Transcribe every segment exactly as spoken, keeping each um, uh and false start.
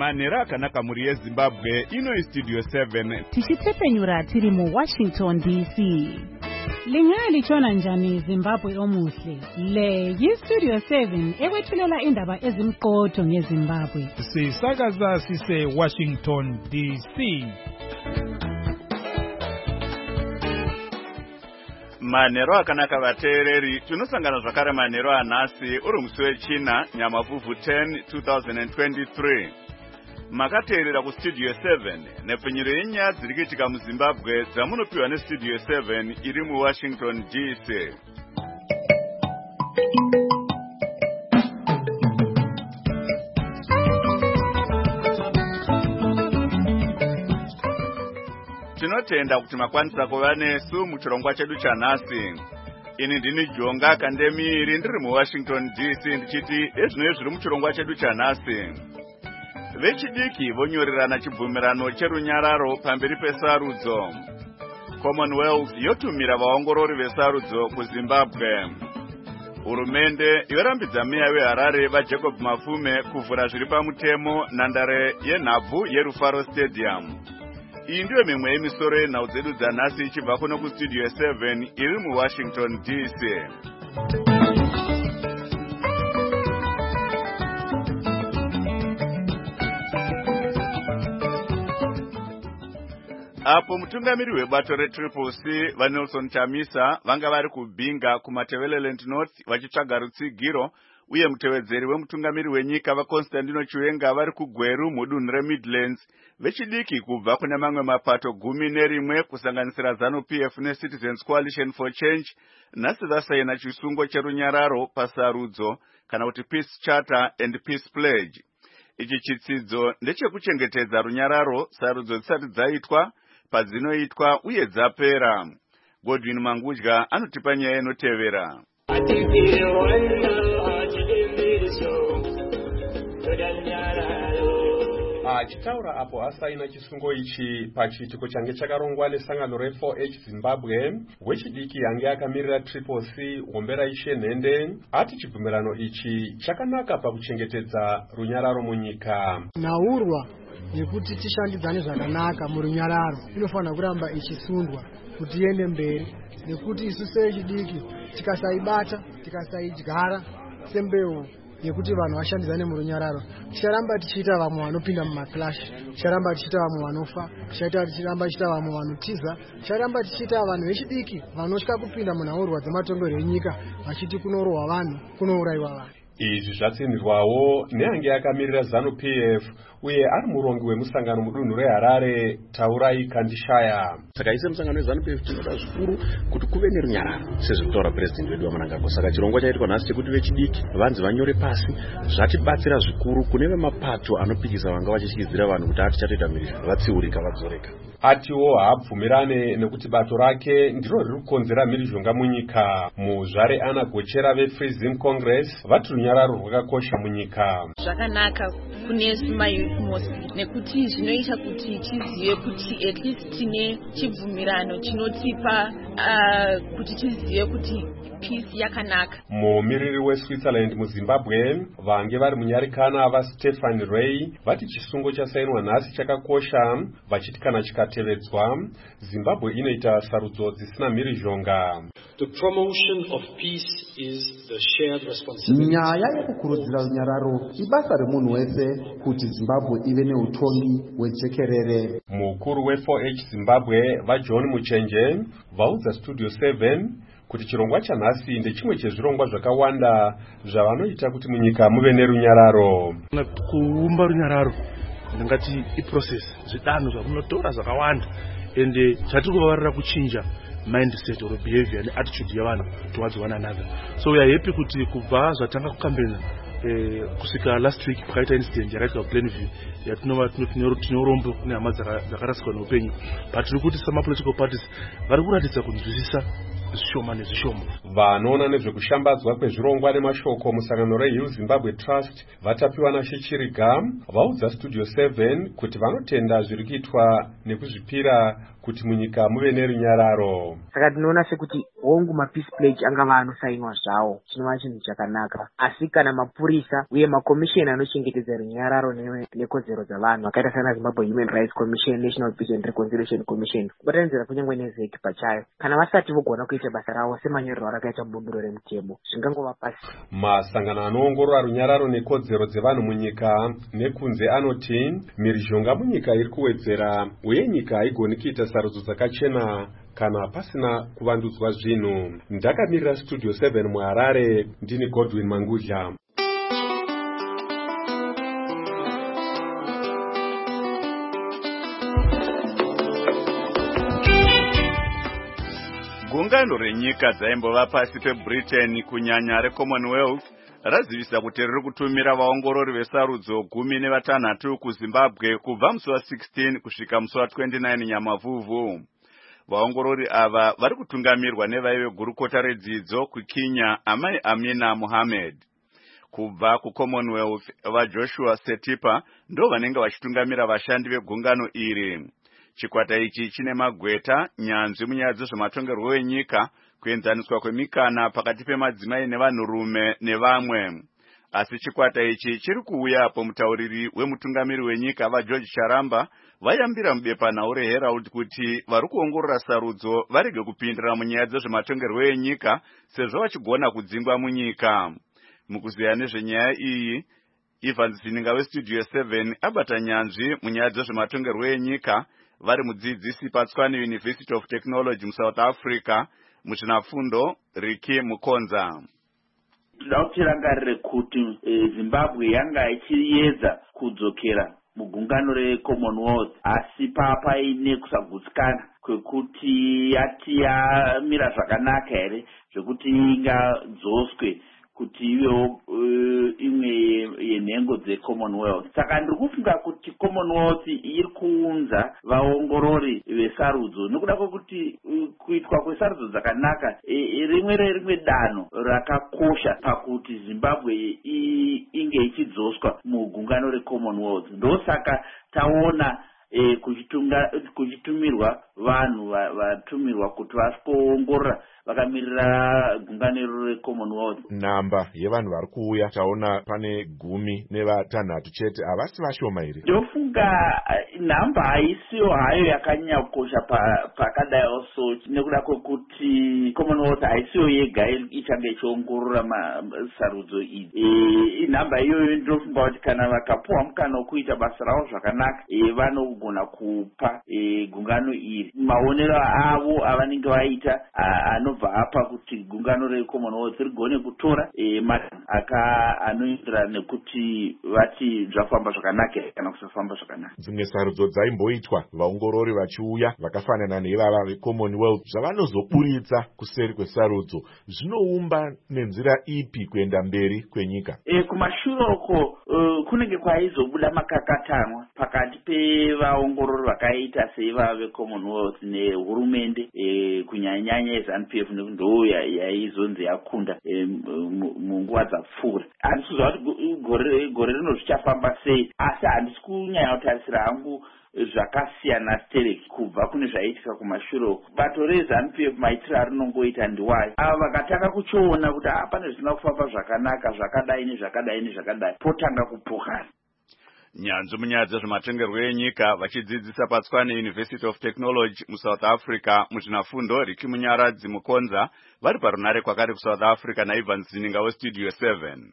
manhero akanaka muri yeZimbabwe. Ino iStudio seven tichitsepenyura tiri mu Washington D C. Lingalitshona njani Zimbabwe omuhle? Le yiStudio seven ekwethulela indaba ezimqotho ngeZimbabwe. Sisakaza sise Washington D C. Manhero akanaka vateereri, tinosangana zvakare manhero anhasi uri musi wechina Nyamavhuvhu ten twenty twenty-three. Makateerera kuStudio seven nepfenyuro yenyaya dziri kuitika muZimbabwe dzamunopiwa neStudio seven iri muWashington D C. Tinotenda kuti makwanisa kuva nesu muchirongwa chedu chanhasi. Ini ndini Jonga Kandemiri ndiri muWashington D C ndichiti ezvinoi zviri muchirongwa chedu chanhasi. Vechidiki vonyorerana chibvumirano cherunyararo pamberi pesarudzo. Commonwealth yotumira vaongorori vesarudzo kuZimbabwe. Hurumende yorambidza meya weHarare vaJacob Mafume kuvhura zviri pamutemo nhandare yenhabvu yeRufaro Stadium. Iyi ndiyo mimwe yemisoro yenhau dzedu dzanhasi ichibva kuno kuStudio seven iri muWashington D C. Apo mutungamiri webato reTriple C vaNelson Chamisa vanga vari kubhinga kuMatabeleland North vachitsvaga rutsigiro, uye mutevedzeri wemutungamiri wenyika vaConstantino Chiwenga vari kuGweru mudunhu reMidlands, vechidiki kubva kune mamwe mapato gumi nerimwe kusanganisira ZANU-P F neCitizens Coalition for Change nhasi vasaina chisungo cherunyararo pasarudzo kana kuti Peace Charter and Peace Pledge. Ichi chitsidzo ndechekuchengetedza runyararo sarudzo dzisati dzaitwa, padzinoitwa uye dzapera. Godwin Mangudya anotipa nyaya inotevera. Achitaura apo asaina chisungo ichi pachiitiko change chakarongwa nesangano re-four H Zimbabwe, wechidiki yange akamirira Triple C Wombera Ishe Nhende ati chibvumirano ichi chakanaka pakuchengetedza runyararo munyika. Naurwa yekuti tishandidzane zvakanaka murunyararo inofanira kuramba ichisundwa kuti iende mberi, nekuti isu sechidiki tikasaibata tikasaidyara sembeu yekuti vanhu vashandidzane murunyararo ticharamba tichiita vamwe vanopinda mumaklash, ticharamba tichiita vamwe vanofa, ticharamba tichiita vamwe vanotiza, ticharamba tichiita vanhu vechidiki vanotya kupinda munhaurwa dzematongerwo enyika vachiti kunorohwa vanhu, kunourayiwa vanhu. Izvi zvatsindirwawo neange akamirira ZANU-P F uye ari murongi wemusangano mudunhu reHarare Taurai Kandishaya. Saka ise musangano weZANU-P F tinoda zvikuru kuti kuve nerunyararo sezvekutaura president wedu waManangagwa. Saka chirongwa chaitwa nhasi chekuti vechidiki vanzi vanyore pasi zvatibatsira zvikuru kune vemapato anopikisa vanga vachishyidzira vanhu kuti ati chatoita mhirira vatsiurika vadzoreka. Atiwo haabvumirane nekuti bato rake ndiro riri kukonzera mhirizhonga munyika. Muzvare Ana Gochera veFree Zim Congress vati runyararo rwakakosha munyika. Zvakanaka kune SMAYouth Mosque nekuti zvinoita kuti tizive kuti at least tine chibvumirano chinotipa uh, kuti tizive kuti peace yakanaka. Mumiriri weSwitzerland muZimbabwe vange vari munyarikana vaStefan Ray vati chisungo chasainwa nhasi chakakosha, vachiti kana chikatevedzwa Zimbabwe inoita sarudzo dzisina mhirizhonga. The promotion of peace is the shared responsibility. Nyaya yekukurudzira runyararo ibasa remunhu wese kuti Zimbabwe ive neutongi hwejekerere. Mukuru we-four H Zimbabwe vaJohn Muchenje vaudza Studio seven kuti chirongwa chanhasi ndechimwe chezvirongwa zvakawanda zvavanoita kuti munyika muve nerunyararo. Kuumba runyararo ndingati iprocess zvidanho zvamunotora zvakawanda, ende chatiri kuvavarira kuchinja mindset or behavior and attitude yavanhu towards one another. So we are happy kuti kubva zvatanga kukambena eh, kusika last week pakaita incident yakaitika kuPlainview yatinova tinorombo nehama dzakarasikwa neupenyu, but tiri kuti sama political parties vari kuratidza kunzwisisa zvishoma nezvishoma. Vanoona nezvekushambadzwa kwezvirongwa nemashoko musangano reHill Zimbabwe Trust vatapiwa naShichiriga vaudza Studio seven kuti vanotenda zviri kuitwa nekuzvipira kuti munyika muve nerunyararo. Saka tinoona sekuti hongu mapeace pledge angava anosainwa zvawo chinova chinhu chakanaka, asi kana mapurisa uye makomisheni anochengetedza runyararo nekodzero dzavanhu akaita sana Zimbabwe Human Rights Commission, National Peace and Reconciliation Commission, kubatanidzira kunyange nezeki pachayo, kana vasati vogona kuita basa ravo semanyorero arakaita mubumbiro remutemo, zvingangova pasi. Masangano anoongorora runyararo nekodzero dzevanhu munyika nekunze anoti mhirizhonga munyika iri kuwedzera uye nyika haigoni kuita sarudzo dzakachena kana pasina kuvandudzwa zvinhu. Ndakamirira studio seven muHarare, ndini Godwin Mangudla. Gungano renyika dzaimbova pasi peBritain kunyanya reCommonwealth razivisa kuti riri kutumira vaongorori vesarudzo gumi nevatanhatu kuZimbabwe kubva musi wa sixteen kusvika musi wa twenty-nine Nyamavhuvhu. Vaongorori ava vari kutungamirwa nevaive gurukota redzidzo kuKenya Amai Amina Mohammed. Kubva kuCommonwealth vaJoshua Setipa ndo vanenge vachitungamira vashandi vegungano iri. Chikwata ichi chine magweta, nyanzvi munyaya dzezvematongerwo enyika, kuenzaniswa kwemikana pakati pemadzimai nevanhurume nevamwe. Asi chikwata ichi chiri kuuya apo mutauriri wemutungamiri wenyika vaGeorge Charamba vayambira mubepanhau reHerald kuti vari kuongorora sarudzo varege kupindira munyaya dzezvematongerwo enyika sezvo vachigona kudzingwa munyika. Mukuziya nezvenyaya iyi, Ivan Zininga weStudio seven abata nyanzvi munyaya dzezvematongerwo enyika vari mudzidzisi paTswane University of Technology muSouth Africa, muchinafundo Riki Mukonza. Tinoda kuti tirangarire kuti Zimbabwe yanga ichiyedza kudzokera mugungano reCommonwealth, asi paine kusagutsikana kwekuti yati yamira zvakanaka here zvekuti ingadzoswe kuti ivewo uh, imwe yenhengo dzeCommonwealth. Saka ndiri kufunga kuti Commonwealth iri kuunza vaongorori vesarudzo nekuda kwekuti uh, kuitwa kwesarudzo dzakanaka e, rimwe rerimwe danho rakakosha pakuti Zimbabwe inge ichidzoswa mugungano reCommonwealth. Ndosaka taona E, kuchitunga kuchitumirwa vanhu vatumirwa kuti vasikoongorora vakamirira gungano reCommonwealth. Namba yevanhu vari kuuya taona pane gumi nevatanhatu chete, havasi vashoma here? Ndofunga namba haisiyo hayo yakanyanya kukosha pakadai so nekuda kwekuti Commonwealth haisiyo yega ichange ichiongorora sarudzo idzi. E, namba iyoyo ndofunga kuti kana vakapuwa mukana wekuita basa ravo zvakanaka e, vano gona kupa e, gungano iri maonero avo avanenge vaita anobva apa kuti gungano reCommonwealth rigone kutora e, aka anoindira nekuti vati zvafamba zvakanaka kana kusafamba zvakanaka. Dzimwe sarudzo dzaimboitwa vaongorori vachiuya vakafanana neivava veCommonwealth zvavanozoburitsa kuseri kwesarudzo zvinoumba nenzira ipi kuenda mberi kwenyika? E, kumashuroko uh, kunenge kwaizobuda makakatanwa pakati pevaongorori vakaita seiva veCommonwealth nehurumende e, kunyanyanya yeZANU-P F ndo yaizonzi yakunda e, munguva dzapfuura. Handisi kuziva kuti gore rino zvichafamba sei, asi handisi kunyanya kutarisira hangu zvakasiyana stereki kubva kune zvaiitika kumashure. Bato reZANU-P F maitiro arinongoita ndiwayo ava vakatanga kuchiona kuti hapana zvisina kufamba zvakanaka zvakadai nezvakadai nezvakadai potanga kupokana. Nyanzvi munyaya dzezvematongerwo enyika vachidzidzisa paTswane University of Technology muSouth Africa muzvinafundo Riki Munyaradzi Mukonza vari parunare kwakari kuSouth Africa naIvan Zininga weStudio seven.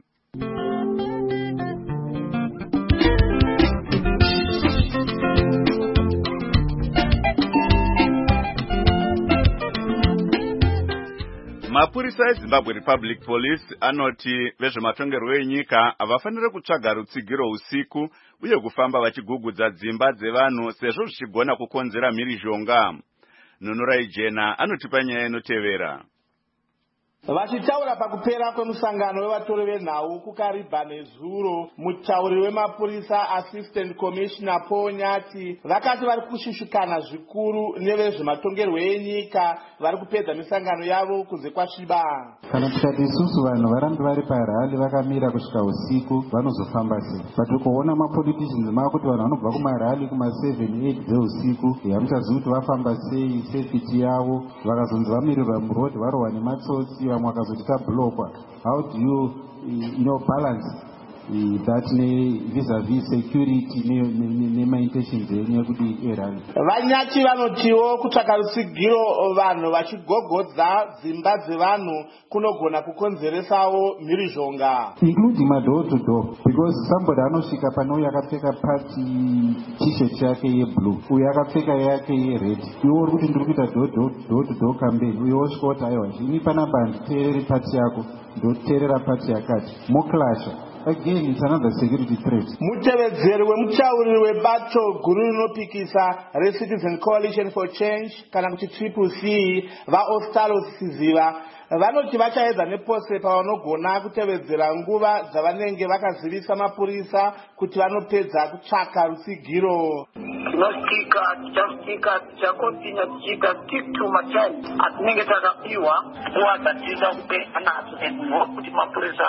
Mapurisa eZimbabwe Republic Police anoti vezvematongerwo enyika havafanire kutsvaga rutsigiro usiku uye kufamba vachigugudza dzimba dzevanhu sezvo zvichigona kukonzera mhirizhonga. Nunurai Jena anotipa nyaya inotevera. Vachitaura pakupera kwemusangano wevatori venhau kuKariba nezuro, mutauri wemapurisa Assistant Commissioner Paul Nyati vakati vari kushushikana zvikuru nevezvematongerwo enyika vari kupedza misangano yavo kunze kwasviba. Kana tikati isusu vanhu varambe vari parali vakamira kusvika usiku vanozofamba sei? But kuona mapoliticians makuti vanhu vanobva kumarali kuma seven eight dzeusiku hamuchazivi kuti vafamba sei, safety yavo, vakazonzi vamirirwa murodi varohwa nematsotsi, vamwe vakazoti tablokwa. How do you, you know, balance that vis-a-vis security nemaintentions enyu ekuti erali? Vanyati vanotiwo kutsvaka rutsigiro vanhu vachigogodza dzimba dzevanhu kunogona kukonzeresawo mhirizhonga, including madoor to door, because somebody anosvika pane uyo akapfeka pati t-shirt yake yeblue, uyo akapfeka yake yered, iwo uri kuti ndiri kuita door to door campaign, uyo osvika kuti aiwa ini panapa handiteereri pati yako ndoteerera pati yakati, moklasha. Again, it's another security threat. Mutevedzeri wemutauriri webato guru rinopikisa reCitizen Coalition for Change kana kuti Triple C vaOstalo Siziva vanoti vachaedza nepose pavanogona kutevedzera nguva dzavanenge vakazivisa mapurisa kuti vanopedza kutsvaka rutsigiro. Tinostika tichastika tichakontinya tichiita stick to matime atinenge takapiwa kuwadzatisa kupe nadzo kuti mapurisa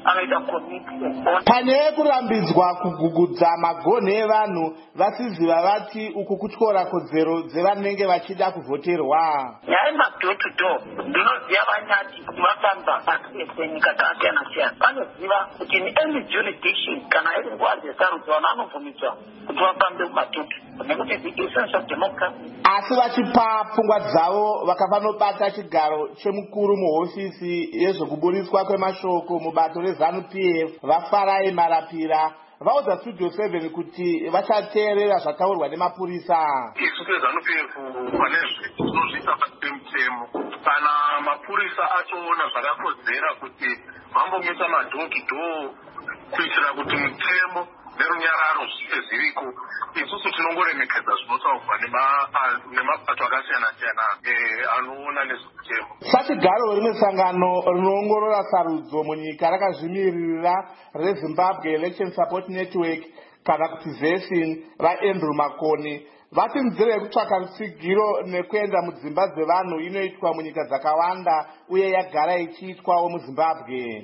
pane kurambidzwa kugugudza magonhi evanhu vasiziva vati uku kutyora kodzero dzevanenge vachida kuvhoterwa. Nyaya madoor to door ndinoziva Vanyati kuti vafamba pasi nyika dzakasiyana siyana vanoziva kuti in any jurisdiction kana iri nguva dzesarudzo vanhu vanobvumidzwa kuti vafambe kumatutu nekuti the essence of democracy. Asi vachipa pfungwa dzavo vakafanobata chigaro chemukuru muhofisi yezvokuburiswa kwemashoko mubato reZANU P F vaFarai Marapira vaudza Studio seven kuti vachateerera zvataurwa nemapurisa. Isu seZANU P F pane zvinozviita pasi pemutemo, kana mapurisa achoona zvakakodzera kuti vambomisa madoor to door kuitira kuti mutemo nerunyararo zvive zviriko, isusu tinongoremekedza zvinotaurwa nemapato akasiyana siyana anoona nezvemutemo. Sachigaro rimwe sangano rinoongorora sarudzo munyika rakazvimirira reZimbabwe Election Support Network kana kuti ZESIN vaAndrew Makoni vati nzira yekutsvaka rutsigiro nekuenda mudzimba dzevanhu inoitwa munyika dzakawanda uye yagara ichiitwawo muZimbabwe.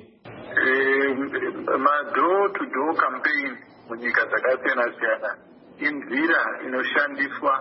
Madoor to door campaign munyika dzakasiyana siyana inzira inoshandiswa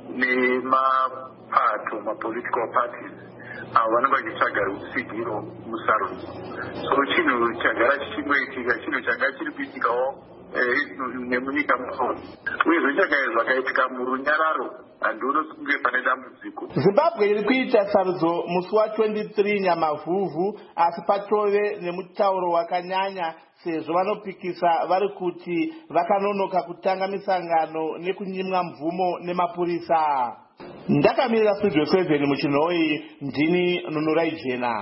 nemapato mapolitical parties avo vanenge vachitsvaga rutsigiro musarudzo. So chinhu chagara chichingoitika, chinhu changa chiri kuitikawo nemunyika musoro uyezve chakaizwa kaitika murunyararo handiono kunge pane dambudziko. Zimbabwe iri kuita sarudzo musi wa23 Nyamavhuvhu asi patove nemutauro wakanyanya sezvo vanopikisa vari kuti vakanonoka kutanga misangano nekunyimwa mvumo nemapurisa. Ndakamirira Studio seven muchinhoi, ndini Nunurai Jena.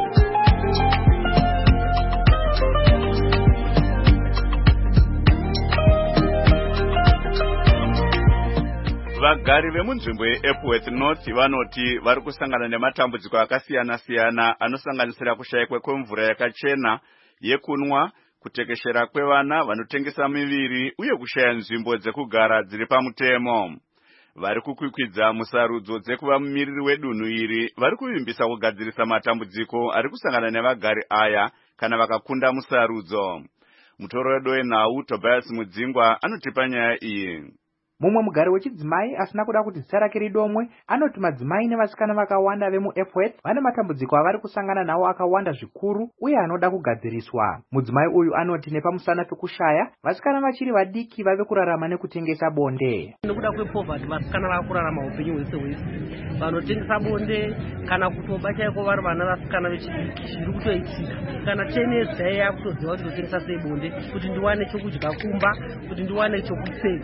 Vagari vemunzvimbo yeEpworth North vanoti vari kusangana nematambudziko akasiyana siyana anosanganisira kushayikwa kwemvura yakachena yekunwa, kutekeshera kwevana vanotengesa miviri uye kushaya nzvimbo dzekugara dziri pamutemo. Vari kukwikwidza musarudzo dzekuva mumiriri wedunhu iri vari kuvimbisa kugadzirisa matambudziko ari kusangana nevagari aya kana vakakunda musarudzo. Mutoro wedu wenhau Tobias Mudzingwa anotipa nyaya iyi. Mumwe mugari wechidzimai asina kuda kuti zita rake ridomwe anoti madzimai nevasikana vakawanda vemuEpworth vane matambudziko avari kusangana nawo akawanda zvikuru uye anoda kugadziriswa. Mudzimai uyu anoti nepamusana pekushaya vasikana vachiri vadiki vave kurarama nekutengesa bonde. Nekuda kwepoverty vasikana vava kurarama upenyu hwese hwese, vanotengesa bonde kana kutoba chaiko vari vana vasikana vechidiki zviri kutoitika. Kana ten years dai yakutoziva kuti ndotengesa sei bonde kuti ndiwane chokudya kumba, kuti ndiwane chokupfeka.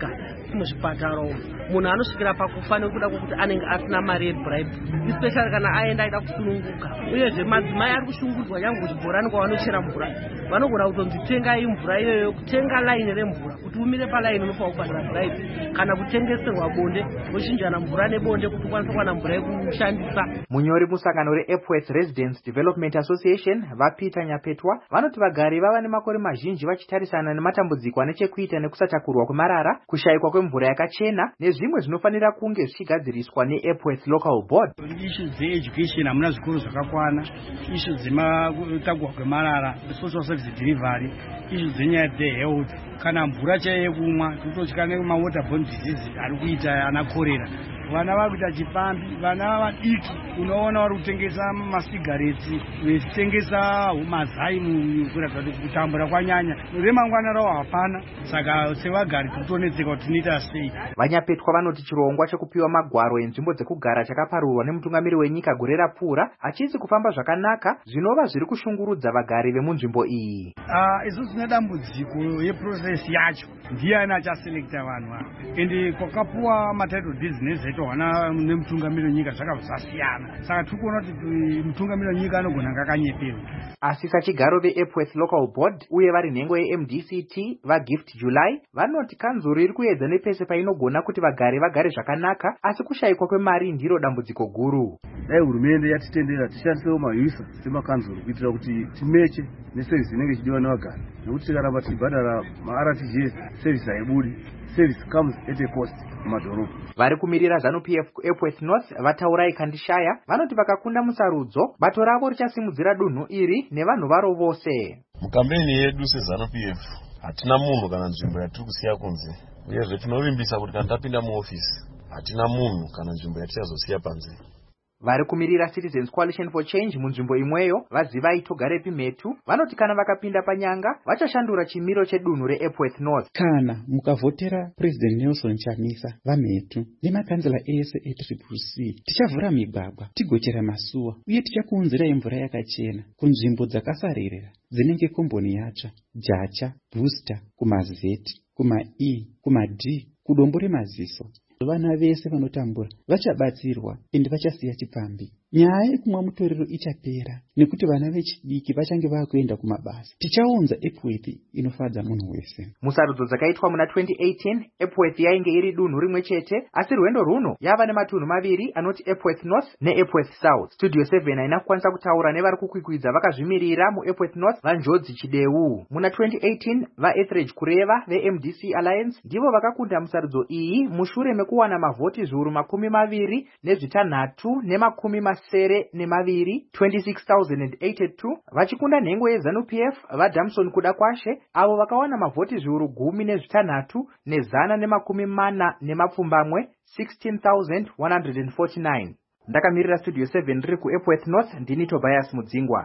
muzvipatara umu munhu anosvikira pakufa nekuda kwokuti anenge asina mari yebribe, especially kana aenda aida kusununguka. Uyezve madzimai ari kushungudzwa nyange kuchibhorani kwavanochera mvura vanogona kutonzi tengai mvura iyoyo, kutenga laini remvura kuti umire palaini unofanira kubhadhara bribe, kana kutengeserwa bonde vochinjana mvura nebonde kuti ukwanise kuwana mvura yekushandisa. Munyori musangano reEpworth Residents Development Association vaPeter Nyapetwa vanoti vagari vava nemakore mazhinji vachitarisana nematambudziko ane chekuita nekusatakurwa kwemarara, kushayikwa kwemvura yakachena nezvimwe zvinofanira kunge zvichigadziriswa neEpworth Local Board. Issues dzeeducation hamuna zvikoro zvakakwana, issues dzematakurwa kwemarara, social service delivery, issues dzenyaya dzehealth, kana mvura chaiyo yekumwa tototya nemawaterborne disease ari kuita ana korera. Vana vari kuita chipambi, vana vadiki unoona vari kutengesa masigaretsi, vechitengesa mazai kuratidza kuti kutambura kwanyanya, remangwana ravo hapana. Saka sevagari totonetseka kuti tinoita sei. Vanyapetwa vanoti chirongwa chekupiwa magwaro enzvimbo dzekugara chakaparurwa nemutungamiri wenyika gore rapfuura hachizi kufamba zvakanaka, zvinova zviri kushungurudza vagari vemunzvimbo iyi. Ah, izvo zvine dambudziko yeprocess yacho, ndiani achaselekta vanhu ava, ende kwakapuwa matitle deeds nezeto wana nemutungamiri wenyika zvakabva zvasiyana. Saka tiri kuona kuti mutungamiri wenyika anogona kunge akanyeperwa. Asi sachigaro veEpworth Local Board uye vari nhengo yeM D C T vaGift July vanoti kanzuro iri kuedza nepese painogona kuti vagari vagare zvakanaka, asi kushayikwa kwemari ndiro dambudziko guru. Dai hurumende yatitendera tishandisewo mahisa semakanzuro kuitira kuti timeche neservice inenge ichidiwa nevagari, nekuti tikaramba tichibhadhara ma-R T G S service haibudi, service comes at a cost mumadhorobha. Vari kumirira ZANU P F kuEpworth North vataurai Kandishaya vanoti vakakunda musarudzo bato ravo richasimudzira dunhu iri nevanhu varo vose. Mukambeni yedu seZANU P F hatina munhu kana nzvimbo yatiri kusiya kunze, uyezve tinovimbisa kuti kana tapinda muofisi hatina munhu kana nzvimbo yatichazosiya panze. Vari kumirira Citizens Coalition for Change munzvimbo imweyo vazivai Togarepi Metu vanoti kana vakapinda panyanga vachashandura chimiro chedunhu reEpworth North. Kana mukavhotera President Nelson Chamisa vaMetu nemakanzela ese eTriple C, tichavhura migwagwa, tigochera masuwa uye tichakuunzirai mvura yakachena kunzvimbo dzakasaririra dzinenge komboni yatsva, Jacha, Booster, kumazeti, kuma-E, kuma-D, kudombo remaziso. Vana vese vanotambura vachabatsirwa ende vachasiya chipambi. Nyaya yekumwa mutoriro ichapera nekuti vana vechidiki vachange vakuenda kumabasa. Tichaunza Epworth inofadza munhu wese. Musarudzo dzakaitwa muna twenty eighteen Epworth yainge iri dunhu rimwe chete, asi rwendo runo yava nematunhu maviri anoti Epworth North neEpworth South. Studio seven haina kukwanisa kutaura nevari kukwikwidza vakazvimirira muEpworth North vaNjodzi Chideu. Muna twenty eighteen vaEthridge Kureva veM D C Alliance ndivo vakakunda musarudzo iyi mushure mekuwana mavhoti zviuru makumi maviri nezvitanhatu nemakumi masere nemaviri twenty-six thousand eighty-two vachikunda nhengo yeZANU P F vaDamson Kuda Kwashe avo vakawana mavhoti zviuru gumi nezvitanhatu nezana nemakumi mana nemapfumbamwe sixteen thousand one hundred forty-nine. Ndakamirira Studio seven riri kuEpworth North, ndini Tobias Mudzingwa.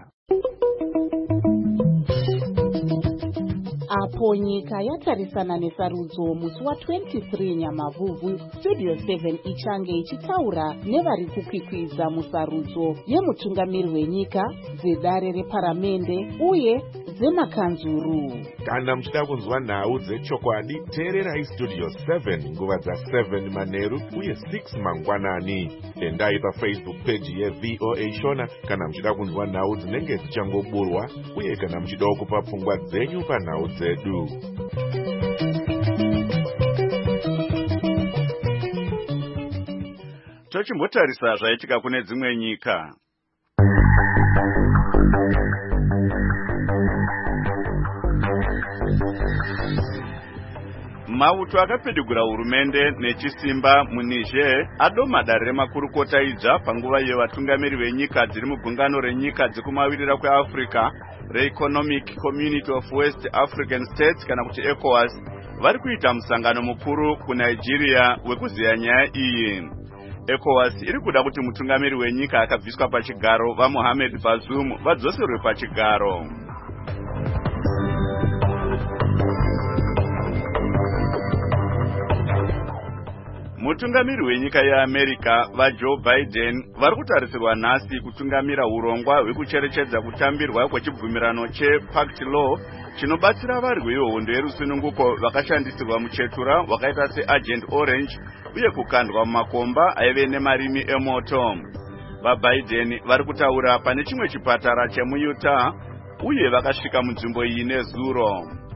Apo nyika yatarisana nesarudzo musi wa twenty-three Nyamavhuvhu, Studio seven ichange ichitaura nevari kukwikwidza musarudzo yemutungamiri wenyika, dzedare reparamende uye dzemakanzuru. Kana muchida kunzwa nhau dzechokwadi, teererai Studio seven nguva dza seven manheru uye six mangwanani. Endai paFacebook page yeV O A Shona kana muchida kunzwa nhau dzinenge dzichangoburwa uye kana muchidawo kupa pfungwa dzenyu panhau dzedu. Tochimbotarisa zvaitika kune dzimwe nyika. Mauto akapedigura hurumende nechisimba muNiger adoma dare remakurukota idzva panguva yevatungamiri venyika dziri mugungano renyika dzekumavirira kweAfrica reEconomic Community of West African States kana kuti ECOWAS vari kuita musangano mukuru kuNigeria wekuziya nyaya iyi. ECOWAS iri kuda kuti mutungamiri wenyika akabviswa pachigaro vaMohamed Bazoum vadzoserwe pachigaro. Mutungamiri wenyika yeAmerica vaJoe Biden vari kutarisirwa nhasi kutungamira urongwa hwekucherechedza kutambirwa kwechibvumirano chePact Law chinobatsira varwi vehondo yerusununguko vakashandisirwa muchetura wakaita seAgent Orange uye kukandwa mumakomba aive nemarimi emoto. VaBiden vari kutaura pane chimwe chipatara chemuUtah uye vakasvika munzvimbo iyi nezuro.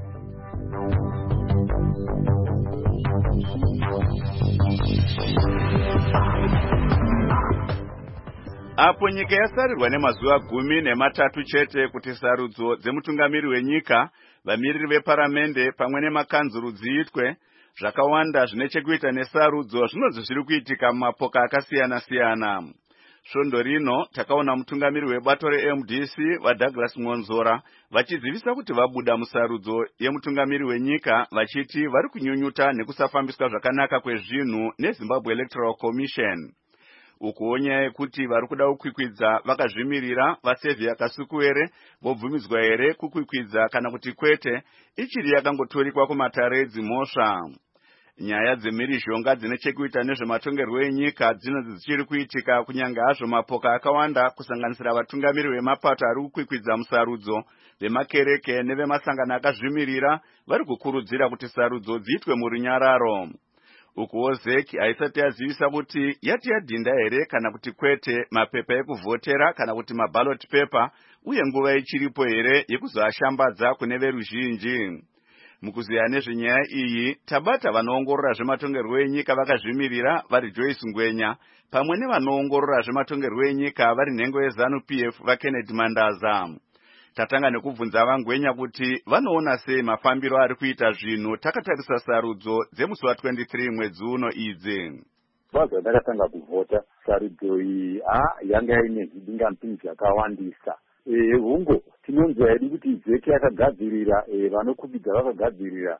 Apo nyika yasarirwa nemazuva gumi nematatu chete kuti sarudzo dzemutungamiri wenyika, vamiriri veparamende pamwe nemakanzuru dziitwe, zvakawanda zvine chekuita nesarudzo zvinonzi zviri kuitika mumapoka akasiyana siyana. Svondo rino takaona mutungamiri webato reM D C vaDouglas Monzora vachizivisa kuti vabuda musarudzo yemutungamiri wenyika vachiti vari kunyunyuta nekusafambiswa zvakanaka kwezvinhu neZimbabwe Electoral Commission. Ukuonya yekuti vari kuda kukwikwidza vakazvimirira vaSevia Kasuku here vobvumidzwa here kukwikwidza kana kuti kwete ichiri yakangoturikwa kumatare dzimhosva. Nyaya dzemhirizhonga dzine chekuita nezvematongerwo enyika dzinonzi dzichiri kuitika kunyange hazvo mapoka akawanda kusanganisira vatungamiri vemapato ari kukwikwidza musarudzo, vemakereke nevemasangano akazvimirira vari kukurudzira kuti sarudzo dziitwe murunyararo. Ukuwo Z E C haisati yazivisa kuti yati yadhinda here kana kuti kwete mapepa ekuvhotera kana kuti maballot paper uye nguva ichiripo here yekuzoashambadza kune veruzhinji. Mukuziya nezvenyaya iyi tabata vanoongorora zvematongerwo enyika vakazvimirira vari Joyce Ngwenya pamwe nevanoongorora zvematongerwo enyika vari nhengo yeZanu P F vaKennedy Mandaza. Tatanga nekubvunza vaNgwenya kuti vanoona sei mafambiro ari kuita zvinhu takatarisa sarudzo dzemusi wa23 mwedzi uno idzi. Vaza ndakatanga kuvhota sarudzo iyi ha yanga ine zvidingamupinyi zvakawandisa. Eh hungo tinonzwa hedu kuti Z E C yakagadzirira vanokubidza vakagadzirira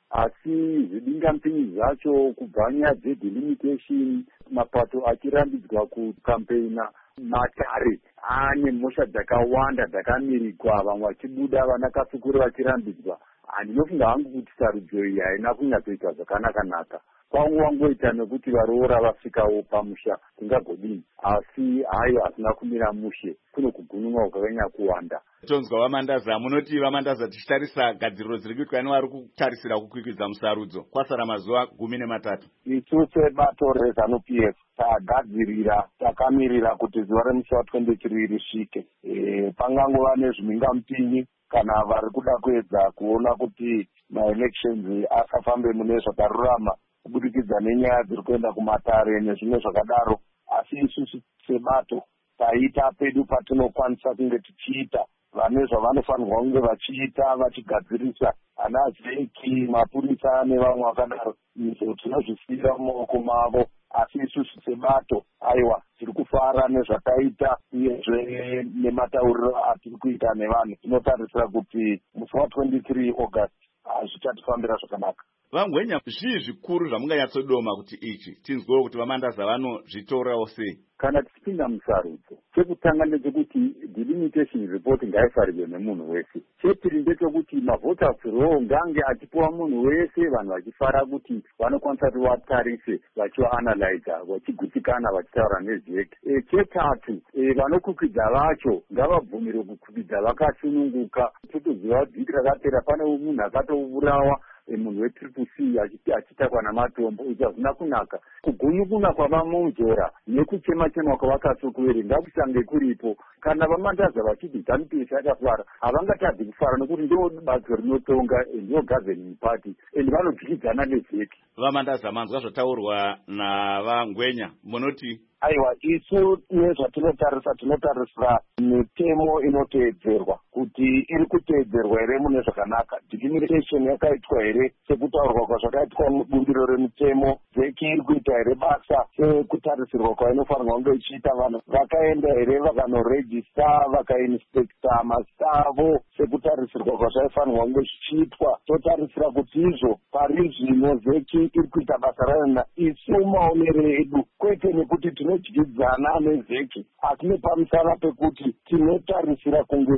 asi zvidingamupinyi zvacho kubva nyaya dzedelimitation mapato achirambidzwa kukampeina matare ane mhosva dzakawanda dzakamirikwa vamwe vachibuda vana Kasukuru vachirambidzwa. Handinofunga hangu kuti sarudzo iyi haina kunyatsoita zvakanaka-naka. Kwangu wangoita nekuti varoora vasvikawo pamusha tingagodini, asi hayo hasina kumira mushe, kuno kugununwa kwakanyanya kuwanda. Tonzwa vaMandaza, munoti vaMandaza tichitarisa gadziriro dziri kuitwa nevari kutarisira kukwikwidza musarudzo kwasara mazuva gumi nematatu. Isu sebato reZanu P F tagadzirira takamirira kuti zuva remusi wa23 risvike. E, pangangova nezvimingamupinyi kana vari kuda kuedza kuona kuti maelections asafambe mune zvakarurama kubudikidza nenyaya dziri kuenda kumatare nezvimwe zvakadaro, asi isusu sebato taita pedu patinokwanisa kunge tichiita vane zvavanofanirwa kunge vachiita vachigadzirisa ana Z E C mapurisa nevamwe vakadaro izvo tinozvisiyira mumaoko mavo, asi isusu sebato aiwa tiri kufara nezvataita uyezve nematauriro atiri kuita nevanhu. Tinotarisira kuti musi wa23 August zvichatifambira zvakanaka. VaNgwenya, zvii zvikuru zvamunganyatsodoma kuti ichi tinzwewo kuti vaMandaza vanozvitorawo sei? Kana tichipinda musarudzo, chekutanga ndechekuti delimitation report ngaifarirwe nemunhu wese. Chepiri ndechekuti mavoters roll ngange achipuwa munhu wese, vanhu vachifara kuti vanokwanisa kuti vatarise vachivaanalyze vachigutsikana vachitaura neZ E C. E, chetatu e, vanokukwidza vacho ngavabvumirwe kukwidza vakasununguka. Totoziva vhiki rakapera pane munhu akatourawa munhu wetriple C achitakwa namatombo. Izvi hazvina kunaka. Kugunyukuna kwavaMonzora nekuchema-chema kwavakasukuwere ngakusange kuripo. Kana vaMandaza vachiti ZANU P F yakafara havangatadzi kufara nokuti ndo bato rinotonga, ndo governing party and vanodyidzana neZ E C. VaMandaza, manzwa zvataurwa navaNgwenya, munoti? Aiwa, isu nezvatinotarisa tinotarisira mitemo inoteedzerwa kuti iri kuteedzerwa here mune zvakanaka. Delimitation yakaitwa here sekutaurwa kwazvakaitwa mubumbiro remitemo. Z E C iri kuita here basa sekutarisirwa kwainofanirwa kunge ichiita. Vanhu vakaenda here vakanorejista vakainspekta masavo sekutarisirwa kwazvaifanirwa kunge zvichiitwa. Totarisira kuti izvo pari zvino Z E C iri kuita basa rayo isu maonero edu, kwete nekuti tino dyidzana neZ E C, asi nepamusana pekuti tinotarisira kunge Z E C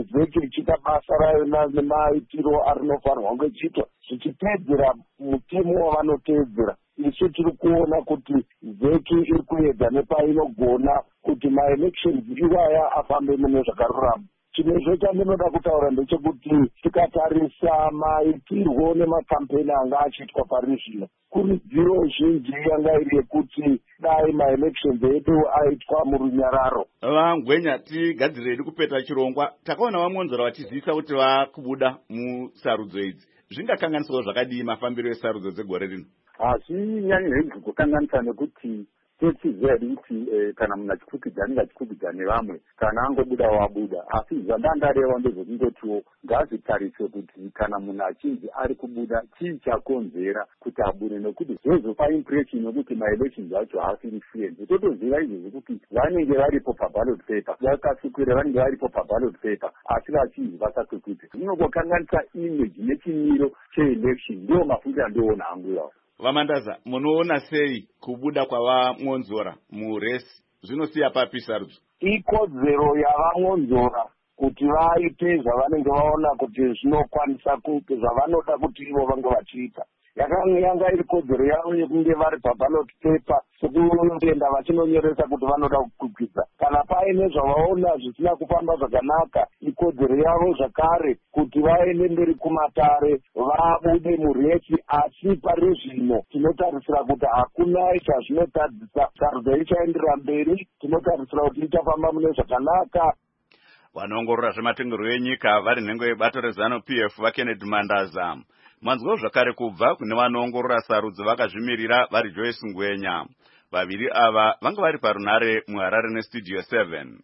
richiita basa rayona nemaitiro arinofanirwa kunge chiitwa zvichiteedzera mutemo wavanoteedzera. Isu tiri kuona kuti zeki iri kuedza nepainogona kuti maelections iwaya afambe mune zvakarurama. Chimwe chandinoda kutaura ndechekuti tikatarisa maitirwo nemakampeni anga achiitwa pari zvino, kurudziro zhinji yanga iri yekuti dai maelections edu aitwa murunyararo. Vangwenya tigadzirei kupeta chirongwa. Takaona vamonzora vachizivisa kuti vakubuda musarudzo idzi. Zvingakanganiswawo zvakadii mafambiro esarudzo dzegore rino? Hazvinyanyi hengu kukanganisa nekuti techiziva kuti kana munhu achikwikwidza anenge achikwikwidza nevamwe, kana angobuda wabuda. Asi zvandandareva ndezvekungotiwo ngazvitariswe kuti kana munhu achinzi ari kubuda chii chakonzera kuti abude, nekuti zvozopa impression yokuti maelections acho haasiri friends. Totoziva izvozvo kuti vanenge varipo paballot paper, vakasukwira vanenge varipo paballot paper, asi vachinzi vasakwikwidza. Zvinongokanganisa image nechimiro cheelection. Ndiwo mafungiro andiona hangu iwawo. Vamandaza, munoona sei kubuda kwavamwonzora muresi zvinosiya papi sarudzo? Ikodzero yavamwonzora kuti vaite zvavanenge vaona kuti zvinokwanisa kuti zvavanoda kuti ivo vange vachiita. Yakanga iri kodzero yavo yekunge vari paballot paper sekuenda vachinonyoresa kuti vanoda kukwikwidza. Kana paine zvavaona zvisina kufamba zvakanaka, ikodzero yavo zvakare kuti vaende mberi kumatare vabude muresi. Asi pari zvino tinotarisira kuti hakuna chazvinotadzisa, sarudzo ichaenderera mberi, tinotarisira kuti ichafamba mune zvakanaka. Vanoongorora zvematongerwo enyika vari nhengo yebato rezano P F vaKennedy Mandaza. Manzwa zvakare kubva kune vanoongorora sarudzo vakazvimirira vari Joyce Ngwenya. Vaviri ava vanga vari parunare muHarare neStudio seven.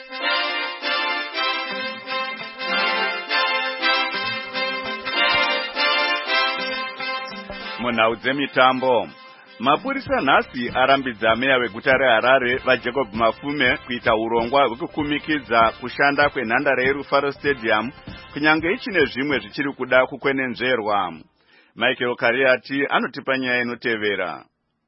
Munhau dzemitambo, mapurisa nhasi arambidza meya weguta reHarare vaJacob Mafume kuita urongwa hwekukumikidza kushanda kwenhandare yeRufaro Stadium kunyange ichine zvimwe zvichiri kuda kukwenenzverwa. Michael Kariati anotipa nyaya inotevera.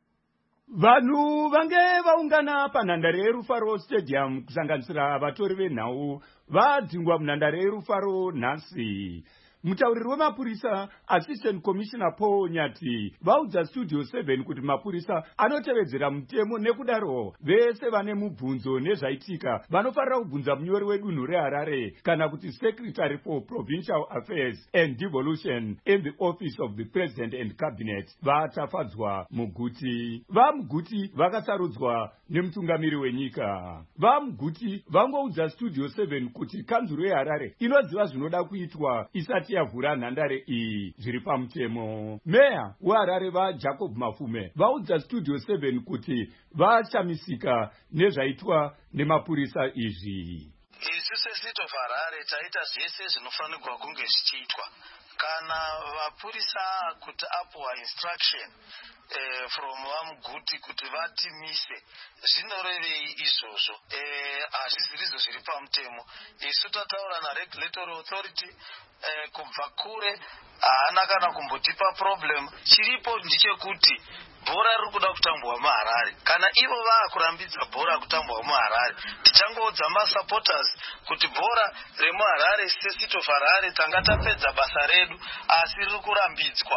Vanhu vange vaungana panhandare yeRufaro Stadium kusanganisira vatori venhau vadzingwa munhandare yeRufaro nhasi. Mutauriri wemapurisa Assistant Commissioner Paul Nyati vaudza Studio seven kuti mapurisa anotevedzera mutemo, nekudaro vese vane mubvunzo nezvaitika vanofarira kubvunza munyori wedunhu reHarare kana kuti Secretary for Provincial Affairs and Devolution in the Office of the President and Cabinet vatafadzwa muguti. Vamuguti vakasarudzwa nemutungamiri wenyika. Vamuguti vangoudza Studio seven kuti kanzuro yeHarare inoziva zvinoda kuitwa isati yavhura nhandare iyi zviri pamutemo. Meya weHarare vaJacob Mafume vaudza Studio seven kuti vashamisika nezvaitwa nemapurisa izvi. Isu seCity of Harare taita zvese zvinofanirwa kunge zvichiitwa. Kana vapurisa kuti apuwa instruction eh, from vamuguti kuti vatimise, zvinorevei izvozvo? Hazvizirizo zviri pamutemo. Isu tataura naRegulatory Authority eh, kubva kure haana kana kumbotipa problem. Chiripo ndichekuti bhora riri kuda kutambwa muHarare. Kana ivo vaakurambidza bhora kutambwa muHarare, tichangoudza masupporters kuti bhora remuHarare seCity of Harare tanga tapedza basa redu, asi riri kurambidzwa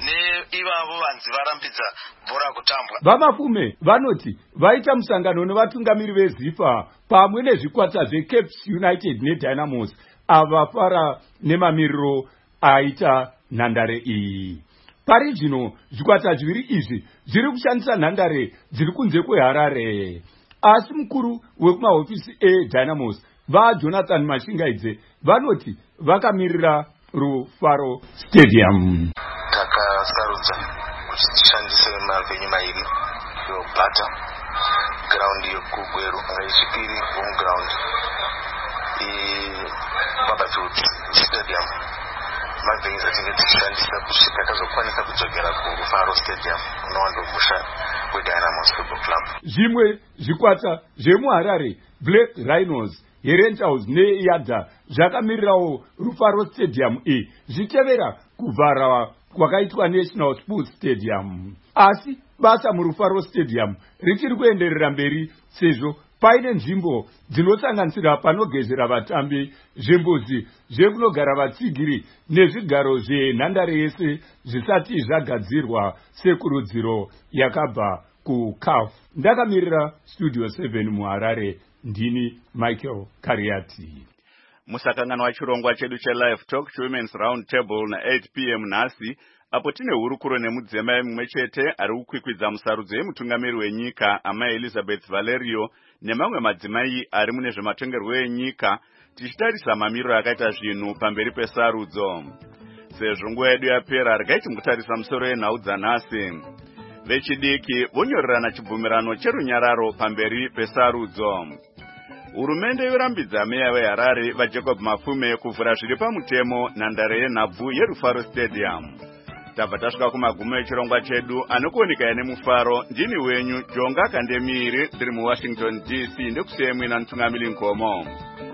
neivavo vanzi varambidza bhora kutambwa. Vamafume vanoti vaita musangano nevatungamiri veZifa pamwe nezvikwata zveCaps United neDynamos avafara nemamiriro aita nhandare iyi. Pari zvino zvikwata zviviri izvi zviri kushandisa nhandare dziri kunze kweHarare. Asi mukuru wekumahofisi eDynamos vaJonathan Mashingaidze vanoti vakamirira Rufaro Stadium. Takasarudza kuti tishandise mavenyu mairi yobhata, ground yekugweru ngaichipiri home ground Babafield Stadium. Mavenyu atinge tichishandisa kusvika tazokwanisa kudzokera kuRufaro Stadium unondo musha weDynamos Football Club. Zvimwe zvikwata zvemuHarare Black Rhinos, Herentals neYadza zvakamirirawo Rufaro Stadium iyi zvichevera kuvhara kwakaitwa National Sports Stadium. Asi basa muRufaro Stadium richiri kuenderera mberi sezvo paine nzvimbo dzinosanganisira panogezera vatambi, zvimbuzi zvekunogara vatsigiri nezvigaro zvenhandare yese zvisati zvagadzirwa sekurudziro yakabva kucaf. Ndakamirira Studio seven muHarare, ndini Michael Kariati. Musakanganwa chirongwa chedu chelive talk women's round table na eight p m nhasi, apo tine hurukuro nemudzimai mumwe chete ari kukwikwidza musarudzo yemutungamiri wenyika Amai Elizabeth Valerio nemamwe madzimai ari mune zvematongerwo enyika, tichitarisa mamiriro akaita zvinhu pamberi pesarudzo. Sezvo nguva yedu yapera, regai timbotarisa musoro yenhau dzanhasi. Vechidiki vonyorerana chibvumirano cherunyararo pamberi pesarudzo. Hurumende yorambidza meya weHarare vaJacob Mafume kuvhura zviri pamutemo nhandare yenhabvu yeRufaro Stadium. Tabva tasvika kumagumo echirongwa chedu, anokuoneka nemufaro. Ndini wenyu Jonga Kandemiri, ndiri muWashington D C, ndekusiyemwe namutungamiri Nkomo.